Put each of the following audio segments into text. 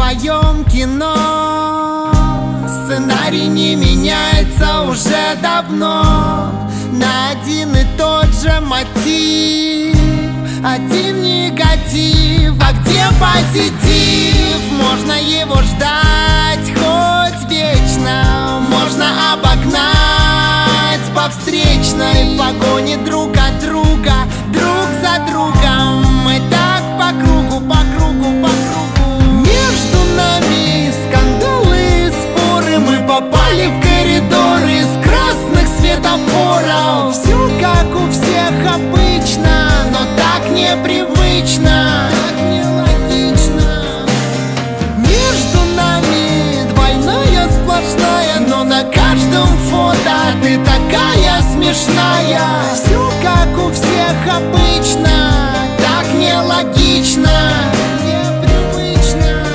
твоем кино. Сценарий не меняется уже давно, на один и тот же мотив, один негатив. А где позитив? Можно его ждать хоть вечно, можно обогнать по встречной погоне друг от друга, друг за другом. Мы так по кругу, по кругу, по кругу. Между нами скандалы, споры, мы попали в коридоры из красных светофоров. Все как у всех обычно, но так непривычно, так нелогично. Между нами двойная сплошная, но на каждом фото ты такая смешная. Все как у всех обычно, так нелогично, непривычно.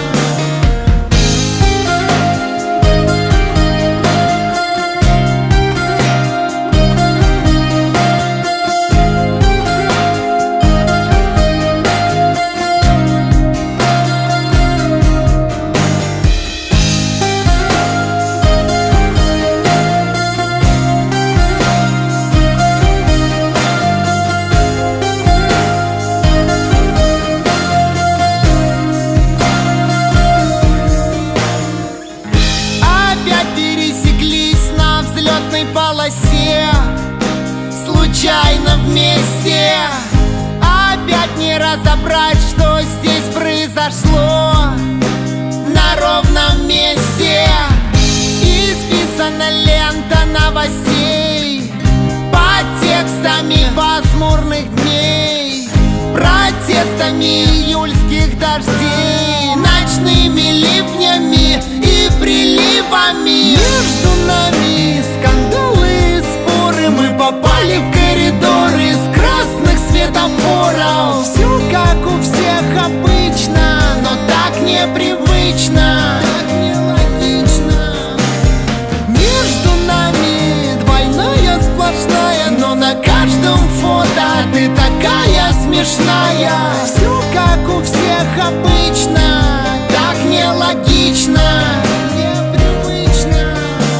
Пересеклись на взлетной полосе, случайно вместе. Опять не разобрать, что здесь произошло на ровном месте. Исписана лента новостей под текстами пасмурных дней, протестами июльских дождей, ночными ливнями и приливами. Между нами скандалы, споры, мы попали в коридоры из красных светофоров. Все как у всех обычно, но так непривычно, так нелогично. Между нами двойная сплошная, но на каждом фото ты такая смешная. Все как у всех обычно, так нелогично, непривычно.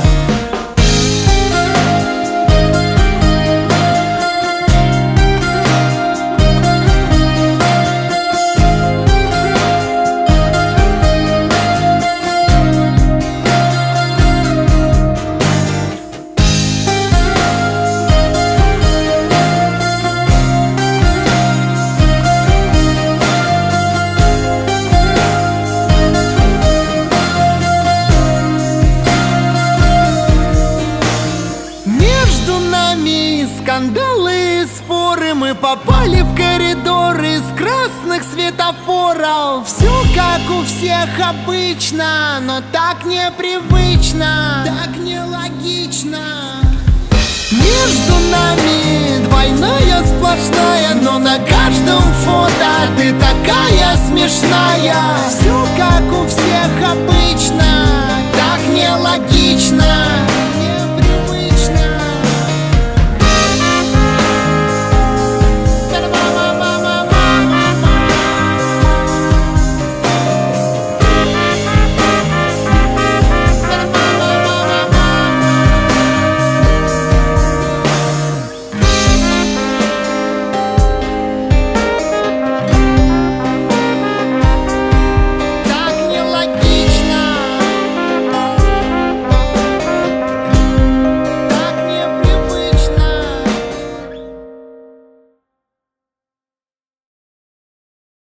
Скандалы, споры, мы попали в коридоры из красных светофоров. Все как у всех обычно, но так непривычно, так нелогично. Между нами двойная сплошная, но на каждом фото ты такая смешная. Все как у всех обычно, так нелогично.